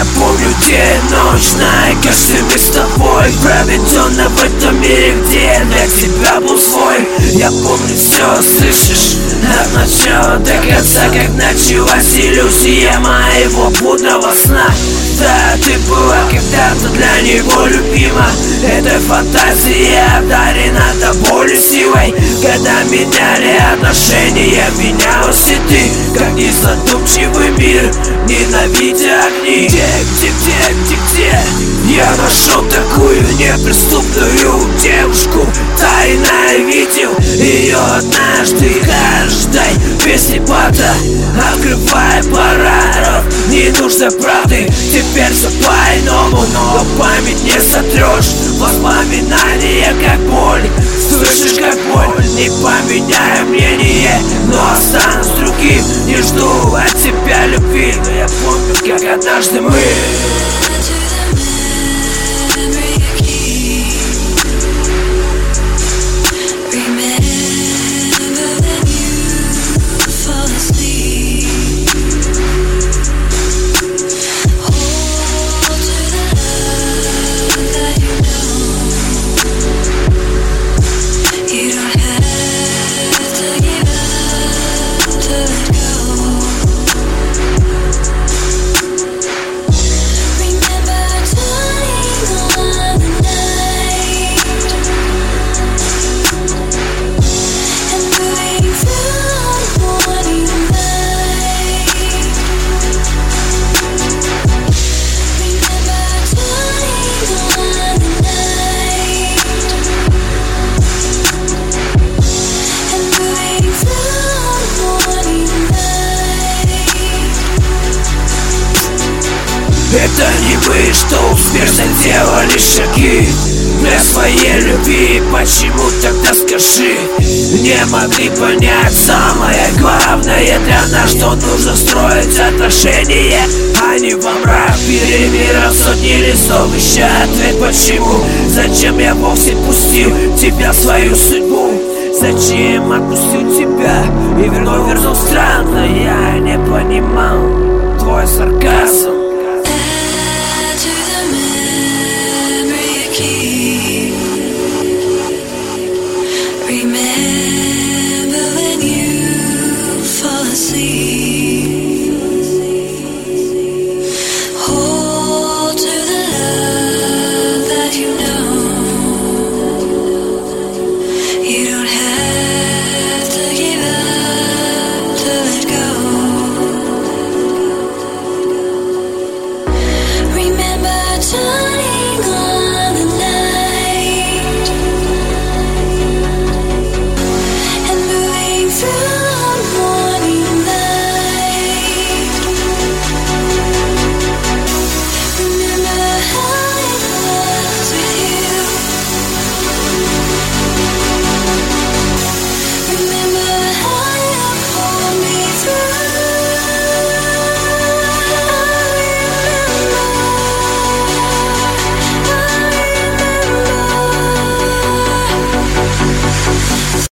Я помню день, ночь, знаю каждый миг с тобой, проведенный в этом мире, где для тебя был свой. Я помню все, слышишь, от начала до конца, как началась иллюзия моего будного сна. Да, ты была когда-то для него любима, этой фантазией одарена до боли силой. Когда меняли отношения, менялась и ты, как незадумчивый мир, ненавидя огни. Где я нашел такую неприступную девушку, тайно видел ее однажды. Каждой песни бата, открывая параграф, не нужно правды, теперь все по-иному, но память не сотрешь. Воспоминания как боль, слышишь как боль. Не поменяю мнение, но останусь другим. Не жду от тебя любви, но я помню, как однажды мы. Это не вы, что успешно делали шаги для своей любви. Почему тогда, скажи, не могли понять самое главное для нас, что нужно строить отношения, а не во мрак. Перемирав сотни листов, ища ответ почему. Зачем я вовсе пустил тебя в свою судьбу? Зачем отпустил тебя и вернул странно? Я не понимал твой сарказм. Remember when you fall asleep, hold to the love that you know. You don't have to give up to let go. Remember time.